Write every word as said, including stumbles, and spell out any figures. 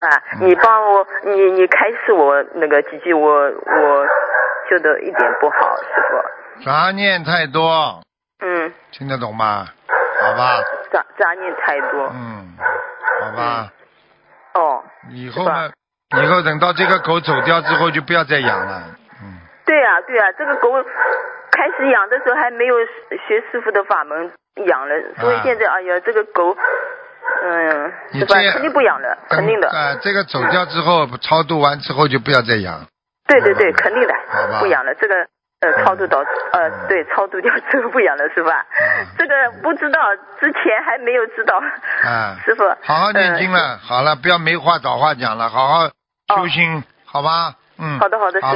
啊，你帮我，你你开示我那个几句，我我修的一点不好，师傅。 杂念太多。 嗯。 听得懂吗？好吧。 杂杂念太多。 嗯，好吧。 嗯、哦。 以后嘛，以后等到这个狗走掉之后，就不要再养了。嗯。对呀、啊、对呀、啊，这个狗开始养的时候还没有学师傅的法门养了，所以现在、啊、哎呀，这个狗。嗯，是吧？肯定不养了，肯定的。 啊、呃，这个走掉之后，超度完之后就不要再养。 对对对，肯定的。 好吧。 不养了，这个呃超度到呃对超度掉之后不养了是吧？ 嗯、 这个不知道，之前还没有知道。 啊。 师傅。 好好念经了，呃、好了，不要没话找话讲了，好好修心，哦、好吧？嗯。 好的好的。